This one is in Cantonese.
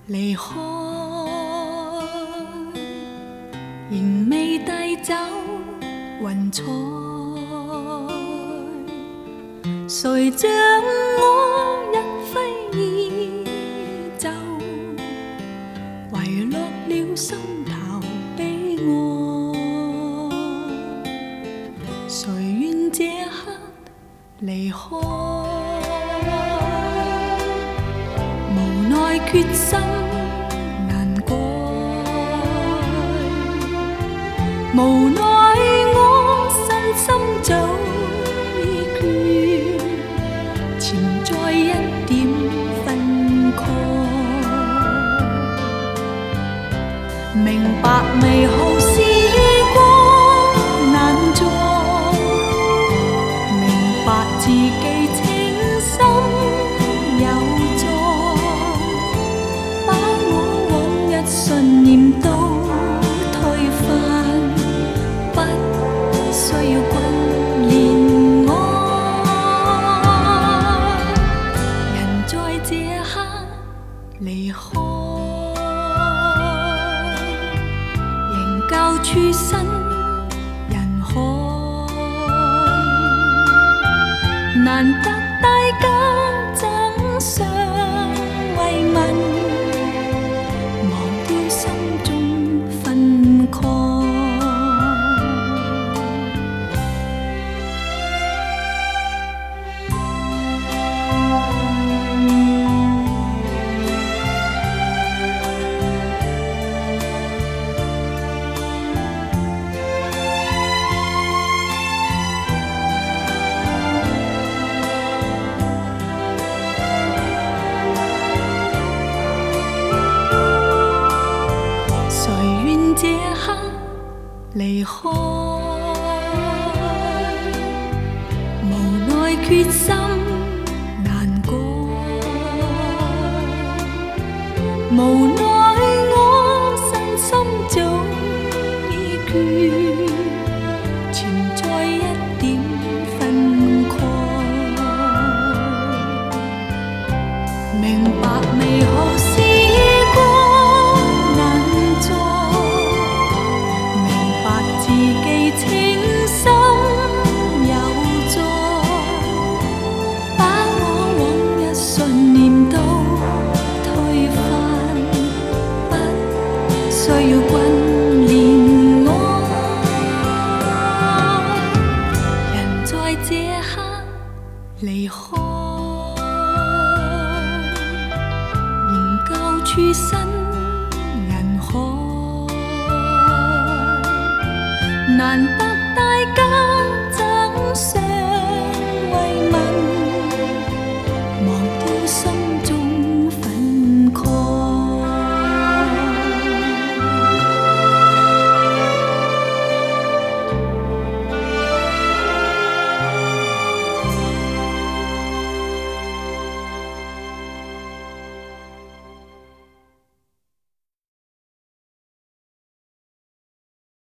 离开，仍未带走云彩。谁将我一挥而就，遗落了心头悲哀。谁愿这刻离开？无奈决心难改，无奈我身心早已倦，潜在一點分開。明白美好時光難再，明白自己情深有在，把我往日信念都推翻，不需要君憐愛。人在這刻離開，仍舊處身人海，難得大家爭相慰問，忘掉心中分開。這刻離開，無奈決心難改，無奈我身心早已倦，存在一點分開。明白美好時光難再，自己情深有在，把我往日信念都推翻，不需要君憐愛。人在這刻離開，仍舊處身人海，難得